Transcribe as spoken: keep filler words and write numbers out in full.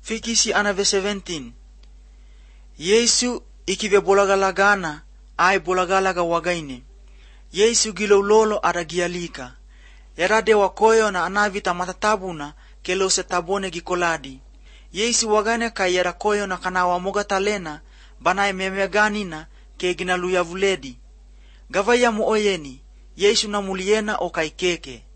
Fikisi anave seventeen. Yesu ikive bolagalagana ay bolagalaga wagaine. Yesu gilololo adagialika. Erade wakoyo na anavita matatabuna kelo se tabone gikoladi. Yesu wagane kayera koyo na kanawa moga talena banaye memeganina ke ginaluya vuledi. Gavaya mu oyeni, Yesu na muliena o kaikeke.